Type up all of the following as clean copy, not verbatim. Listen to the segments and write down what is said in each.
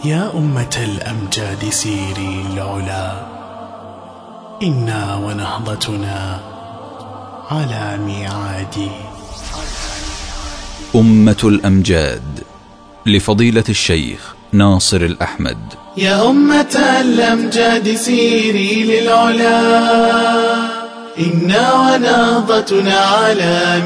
يا أمة الأمجاد سيري العلا، إنا ونهضتنا على ميعاد. أمة الأمجاد لفضيلة الشيخ ناصر الأحمد. يا أمة الأمجاد سيري للعلا، إنا ونهضتنا على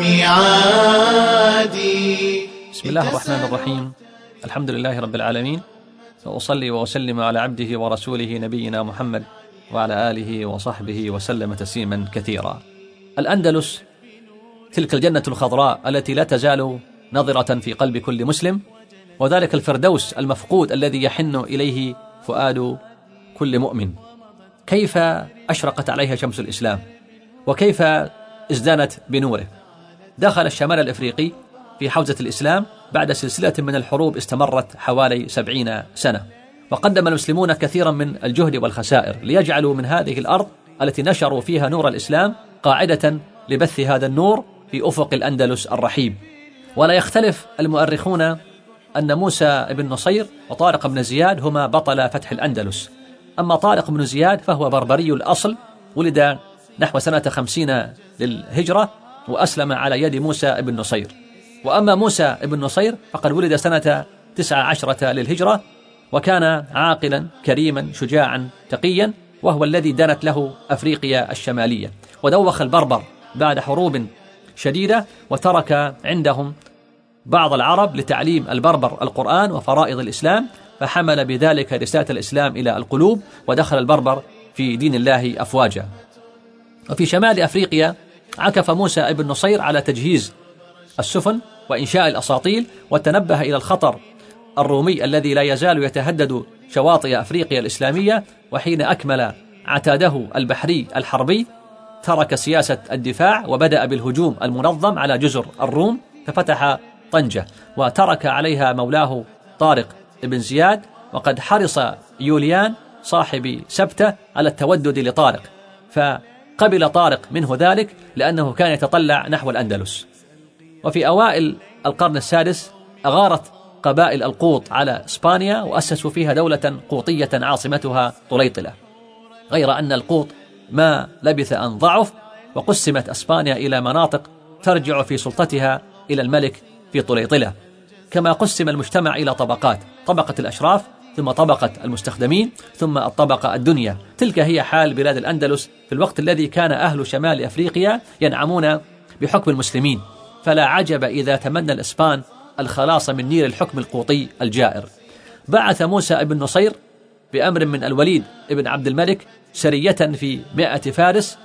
ميعاد. بسم الله الرحمن الرحيم. الحمد لله رب العالمين، وأصلي وأسلم على عبده ورسوله نبينا محمد وعلى آله وصحبه وسلم تسليما كثيرا. الأندلس تلك الجنة الخضراء التي لا تزال نظرة في قلب كل مسلم، وذلك الفردوس المفقود الذي يحن إليه فؤاد كل مؤمن. كيف أشرقت عليها شمس الإسلام، وكيف ازدانت بنوره. دخل الشمال الإفريقي في حوزة الإسلام بعد سلسلة من الحروب استمرت حوالي 70 سنة، وقدم المسلمون كثيرا من الجهد والخسائر ليجعلوا من هذه الأرض التي نشروا فيها نور الإسلام قاعدة لبث هذا النور في أفق الأندلس الرحيب. ولا يختلف المؤرخون أن موسى بن نصير وطارق بن زياد هما بطل فتح الأندلس. أما طارق بن زياد فهو بربري الأصل، ولد نحو سنة 50 للهجرة وأسلم على يد موسى بن نصير. وأما موسى بن نصير فقد ولد سنة 19 للهجرة، وكان عاقلا كريما شجاعا تقيا، وهو الذي دانت له أفريقيا الشمالية، ودوخ البربر بعد حروب شديدة، وترك عندهم بعض العرب لتعليم البربر القرآن وفرائض الإسلام، فحمل بذلك رسالة الإسلام إلى القلوب، ودخل البربر في دين الله أفواجا. وفي شمال أفريقيا عكف موسى بن نصير على تجهيز السفن وإنشاء الأساطيل، وتنبه إلى الخطر الرومي الذي لا يزال يتهدد شواطئ أفريقيا الإسلامية. وحين أكمل عتاده البحري الحربي ترك سياسة الدفاع وبدأ بالهجوم المنظم على جزر الروم، ففتح طنجة وترك عليها مولاه طارق بن زياد. وقد حرص يوليان صاحب سبتة على التودد لطارق، فقبل طارق منه ذلك لأنه كان يتطلع نحو الأندلس. وفي أوائل القرن السادس أغارت قبائل القوط على إسبانيا وأسسوا فيها دولة قوطية عاصمتها طليطلة، غير أن القوط ما لبث أن ضعف، وقسمت إسبانيا إلى مناطق ترجع في سلطتها إلى الملك في طليطلة. كما قسم المجتمع إلى طبقات، طبقة الأشراف، ثم طبقة المستخدمين، ثم الطبقة الدنيا. تلك هي حال بلاد الأندلس في الوقت الذي كان أهل شمال أفريقيا ينعمون بحكم المسلمين، فلا عجب إذا تمنى الإسبان الخلاص من نير الحكم القوطي الجائر. بعث موسى بن نصير بأمر من الوليد بن عبد الملك سرية في 100 فارس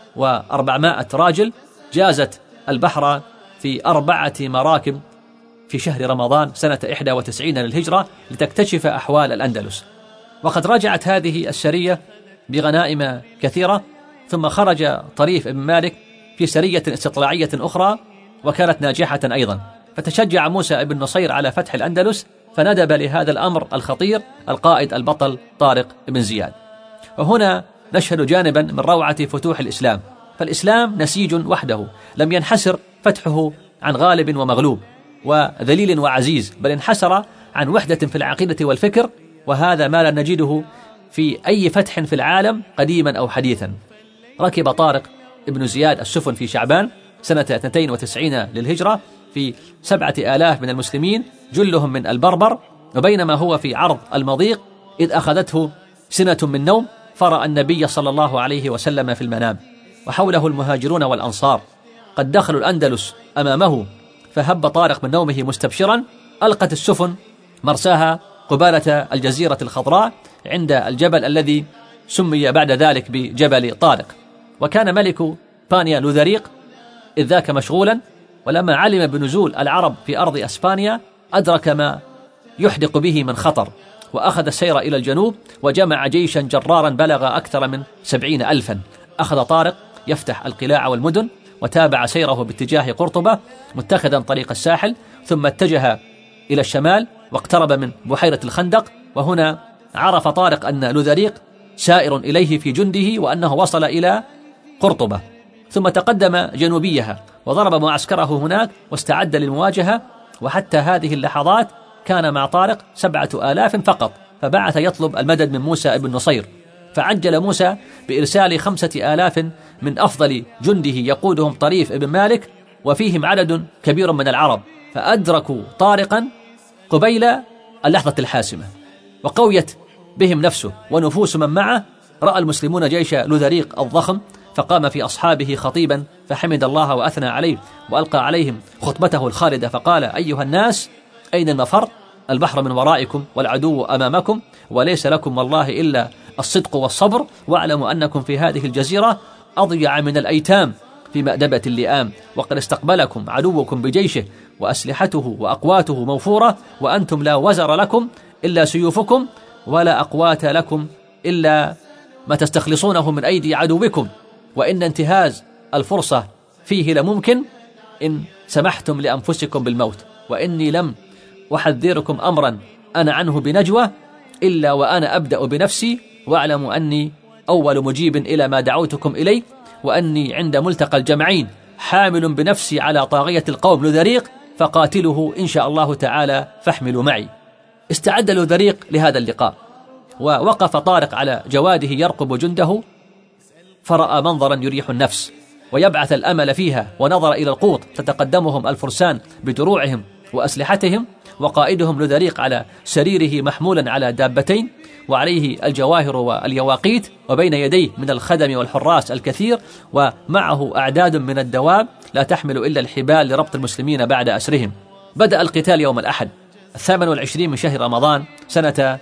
و400 راجل، جازت البحر في 4 مراكب في شهر رمضان سنة 91 للهجرة لتكتشف أحوال الأندلس. وقد رجعت هذه السرية بغنائم كثيرة، ثم خرج طريف بن مالك في سرية استطلاعية أخرى وكانت ناجحة أيضا، فتشجع موسى بن نصير على فتح الأندلس، فندب لهذا الأمر الخطير القائد البطل طارق بن زياد. وهنا نشهد جانبا من روعة فتوح الإسلام، فالإسلام نسيج وحده، لم ينحسر فتحه عن غالب ومغلوب وذليل وعزيز، بل انحسر عن وحدة في العقيدة والفكر، وهذا ما لا نجده في أي فتح في العالم قديما أو حديثا. ركب طارق بن زياد السفن في شعبان سنة 92 للهجرة في 7000 من المسلمين، جلهم من البربر، وبينما هو في عرض المضيق إذ أخذته سنة من نوم، فرأى النبي صلى الله عليه وسلم في المنام، وحوله المهاجرون والأنصار قد دخلوا الأندلس أمامه، فهب طارق من نومه مستبشرا. ألقت السفن مرساها قبالة الجزيرة الخضراء عند الجبل الذي سمي بعد ذلك بجبل طارق. وكان ملك بانيا لوذريق إذ ذاك مشغولا، ولما علم بنزول العرب في أرض أسبانيا أدرك ما يحدق به من خطر، وأخذ السير إلى الجنوب وجمع جيشا جرارا بلغ أكثر من 70,000. أخذ طارق يفتح القلاع والمدن، وتابع سيره باتجاه قرطبة متخذا طريق الساحل، ثم اتجه إلى الشمال واقترب من بحيرة الخندق. وهنا عرف طارق أن لوذريق سائر إليه في جنده، وأنه وصل إلى قرطبة، ثم تقدم جنوبيها وضرب معسكره هناك واستعد للمواجهة. وحتى هذه اللحظات كان مع طارق 7,000 فقط، فبعث يطلب المدد من موسى بن نصير، فعجل موسى بإرسال 5000 من أفضل جنده يقودهم طريف بن مالك، وفيهم عدد كبير من العرب، فأدركوا طارقا قبيل اللحظة الحاسمة، وقويت بهم نفسه ونفوس من معه. رأى المسلمون جيش لوذريق الضخم، فقام في أصحابه خطيبا فحمد الله وأثنى عليه، وألقى عليهم خطبته الخالدة فقال: أيها الناس، أين المفر؟ البحر من ورائكم والعدو أمامكم، وليس لكم والله إلا الصدق والصبر، واعلموا أنكم في هذه الجزيرة أضيع من الأيتام في مأدبة اللئام، وقد استقبلكم عدوكم بجيشه وأسلحته وأقواته موفورة، وأنتم لا وزر لكم إلا سيوفكم، ولا أقوات لكم إلا ما تستخلصونه من أيدي عدوكم، وإن انتهاز الفرصة فيه لممكن إن سمحتم لأنفسكم بالموت، وإني لم أحذركم أمرا أنا عنه بنجوى إلا وأنا أبدأ بنفسي، واعلموا أني أول مجيب إلى ما دعوتكم إليه، وأني عند ملتقى الجمعين حامل بنفسي على طاغية القوم لوذريق، فقاتله إن شاء الله تعالى فاحملوا معي. استعد لوذريق لهذا اللقاء، ووقف طارق على جواده يرقب جنده، فرأى منظرا يريح النفس ويبعث الأمل فيها، ونظر إلى القوط تتقدمهم الفرسان بدروعهم وأسلحتهم، وقائدهم لوذريق على سريره محمولا على دابتين، وعليه الجواهر واليواقيت، وبين يديه من الخدم والحراس الكثير، ومعه أعداد من الدواب لا تحمل إلا الحبال لربط المسلمين بعد أسرهم. بدأ القتال يوم الأحد 28 من شهر رمضان سنة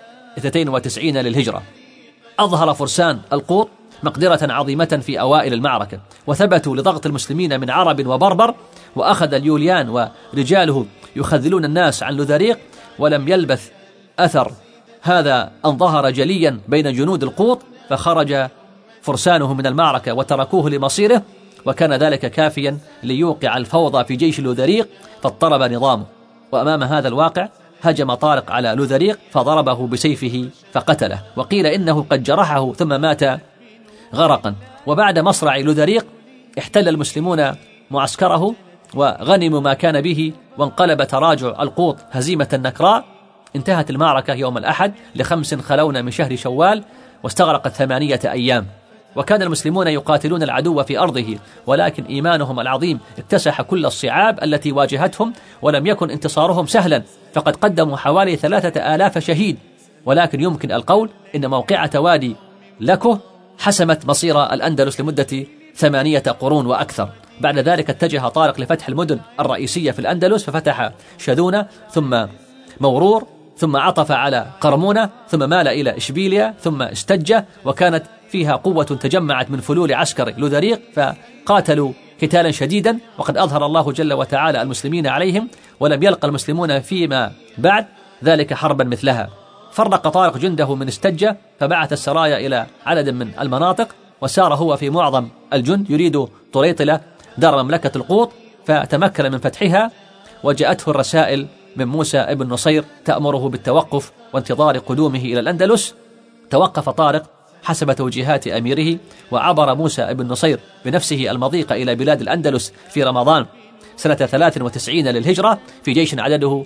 92 للهجرة. أظهر فرسان القوط مقدرة عظيمة في أوائل المعركة، وثبتوا لضغط المسلمين من عرب وبربر، وأخذ اليوليان ورجاله يخذلون الناس عن لوذريق، ولم يلبث أثر هذا أن ظهر جليا بين جنود القوط، فخرج فرسانه من المعركة وتركوه لمصيره، وكان ذلك كافيا ليوقع الفوضى في جيش لوذريق، فاضطرب نظامه. وأمام هذا الواقع هجم طارق على لوذريق فضربه بسيفه فقتله، وقيل إنه قد جرحه ثم مات غرقا. وبعد مصرع لوذريق احتل المسلمون معسكره وغنموا ما كان به، وانقلب تراجع القوط هزيمة نكراء. انتهت المعركة يوم الأحد ل5 خلون من شهر شوال، واستغرقت 8 أيام. وكان المسلمون يقاتلون العدو في أرضه، ولكن إيمانهم العظيم اكتسح كل الصعاب التي واجهتهم، ولم يكن انتصارهم سهلا، فقد قدموا حوالي 3000 شهيد. ولكن يمكن القول إن موقعة وادي لكه حسمت مصير الأندلس لمدة 8 قرون وأكثر. بعد ذلك اتجه طارق لفتح المدن الرئيسية في الأندلس، ففتح شذونة ثم مورور، ثم عطف على قرمونة، ثم مال إلى إشبيلية، ثم استجة، وكانت فيها قوة تجمعت من فلول عسكر لوذريق، فقاتلوا قتالا شديدا، وقد أظهر الله جل وتعالى المسلمين عليهم، ولم يلقى المسلمون فيما بعد ذلك حربا مثلها. فرق طارق جنده من استجة، فبعث السرايا إلى عدد من المناطق، وسار هو في معظم الجند يريد طريطلة دار مملكة القوط، فتمكن من فتحها، وجاءته الرسائل من موسى بن نصير تأمره بالتوقف وانتظار قدومه إلى الأندلس. توقف طارق حسب توجيهات أميره، وعبر موسى بن نصير بنفسه المضيق إلى بلاد الأندلس في رمضان سنة 93 للهجرة في جيش عدده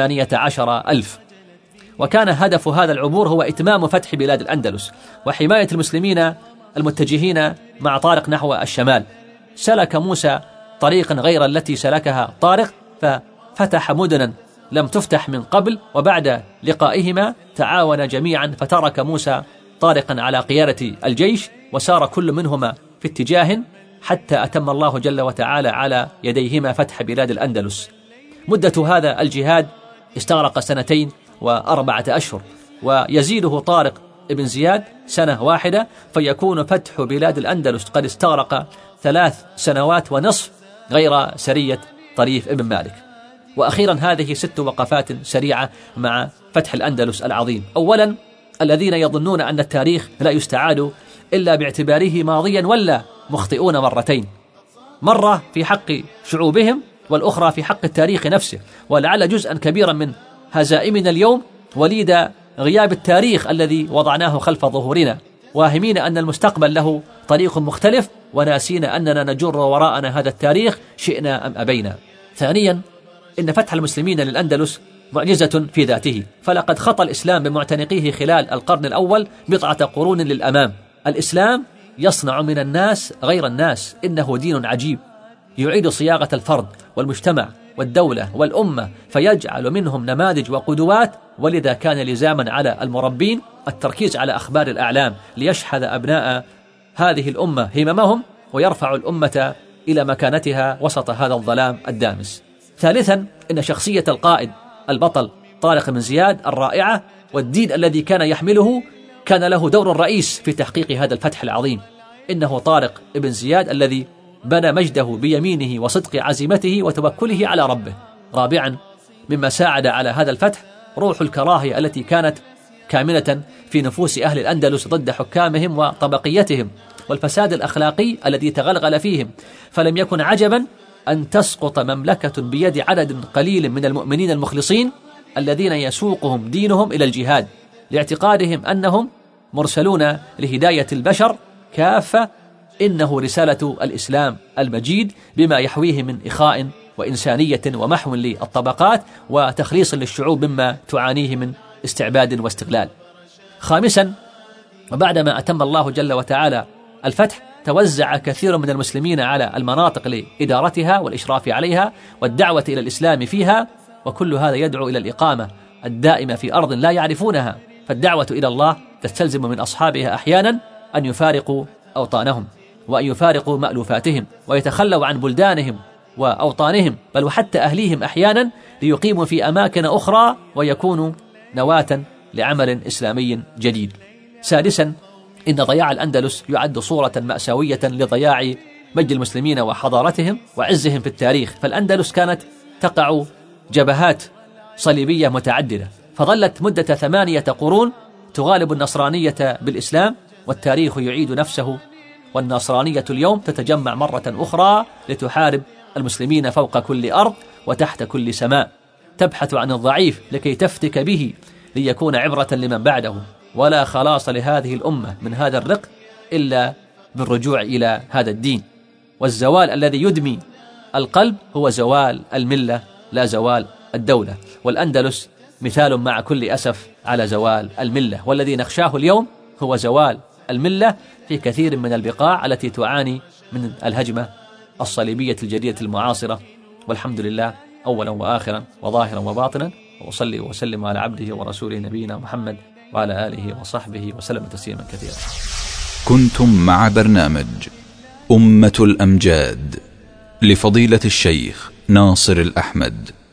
18,000. وكان هدف هذا العبور هو إتمام فتح بلاد الأندلس وحماية المسلمين المتجهين مع طارق نحو الشمال. سلك موسى طريقا غير التي سلكها طارق، ففتح مدنا لم تفتح من قبل، وبعد لقائهما تعاون جميعا، فترك موسى طارقا على قيادة الجيش، وسار كل منهما في اتجاه، حتى أتم الله جل وتعالى على يديهما فتح بلاد الأندلس. مدة هذا الجهاد استغرق 2 و4 أشهر، ويزيده طارق ابن زياد 1 واحدة، فيكون فتح بلاد الأندلس قد استغرق 3 سنوات ونصف، غير سرية طريف ابن مالك. وأخيرا هذه 6 وقفات سريعة مع فتح الأندلس العظيم. أولا، الذين يظنون أن التاريخ لا يستعاد إلا باعتباره ماضيا ولا مخطئون مرتين، مرة في حق شعوبهم والأخرى في حق التاريخ نفسه، ولعل جزءا كبيرا من هزائمنا اليوم وليد غياب التاريخ الذي وضعناه خلف ظهورنا، واهمين أن المستقبل له طريق مختلف، وناسين أننا نجر وراءنا هذا التاريخ شئنا أم أبينا. ثانيا، إن فتح المسلمين للأندلس معجزة في ذاته، فلقد خطى الإسلام بمعتنقيه خلال القرن الأول بضعة قرون للأمام. الإسلام يصنع من الناس غير الناس، إنه دين عجيب يعيد صياغة الفرد والمجتمع والدولة والأمة، فيجعل منهم نماذج وقدوات. ولذا كان لزاما على المربين التركيز على أخبار الأعلام ليشحذ أبناء هذه الأمة هممهم ويرفع الأمة إلى مكانتها وسط هذا الظلام الدامس. ثالثا، إن شخصية القائد البطل طارق بن زياد الرائعة والدين الذي كان يحمله كان له دور رئيس في تحقيق هذا الفتح العظيم. إنه طارق بن زياد الذي بنى مجده بيمينه وصدق عزيمته وتوكله على ربه. رابعا، مما ساعد على هذا الفتح روح الكراهية التي كانت كامنة في نفوس أهل الأندلس ضد حكامهم وطبقيتهم، والفساد الأخلاقي الذي تغلغل فيهم، فلم يكن عجبا أن تسقط مملكة بيد عدد قليل من المؤمنين المخلصين الذين يسوقهم دينهم إلى الجهاد لاعتقادهم أنهم مرسلون لهداية البشر كافة. إنه رسالة الإسلام المجيد بما يحويه من إخاء وإنسانية ومحو للطبقات وتخليص للشعوب مما تعانيه من استعباد واستغلال. خامسا، وبعدما أتم الله جل وتعالى الفتح توزع كثير من المسلمين على المناطق لإدارتها والإشراف عليها والدعوة إلى الإسلام فيها، وكل هذا يدعو إلى الإقامة الدائمة في أرض لا يعرفونها. فالدعوة إلى الله تستلزم من أصحابها أحيانا أن يفارقوا أوطانهم وأن يفارقوا مألوفاتهم ويتخلوا عن بلدانهم وأوطانهم، بل وحتى أهليهم أحيانا ليقيموا في أماكن أخرى ويكونوا نواة لعمل إسلامي جديد. سادسا، إن ضياع الأندلس يعد صورة مأساوية لضياع مجد المسلمين وحضارتهم وعزهم في التاريخ. فالأندلس كانت تقع جبهات صليبية متعددة، فظلت مدة 8 قرون تغالب النصرانية بالإسلام، والتاريخ يعيد نفسه، والنصرانية اليوم تتجمع مرة أخرى لتحارب المسلمين فوق كل أرض وتحت كل سماء، تبحث عن الضعيف لكي تفتك به ليكون عبرة لمن بعده. ولا خلاص لهذه الأمة من هذا الرق إلا بالرجوع إلى هذا الدين. والزوال الذي يدمي القلب هو زوال الملة لا زوال الدولة، والأندلس مثال مع كل أسف على زوال الملة، والذي نخشاه اليوم هو زوال الملة في كثير من البقاع التي تعاني من الهجمة الصليبية الجديدة المعاصرة. والحمد لله أولا وآخرا وظاهرا وباطنا، وأصلي وسلم على عبده ورسوله نبينا محمد وعلى آله وصحبه وسلم تسليما كثيرا. كنتم مع برنامج أمة الأمجاد لفضيلة الشيخ ناصر الأحمد.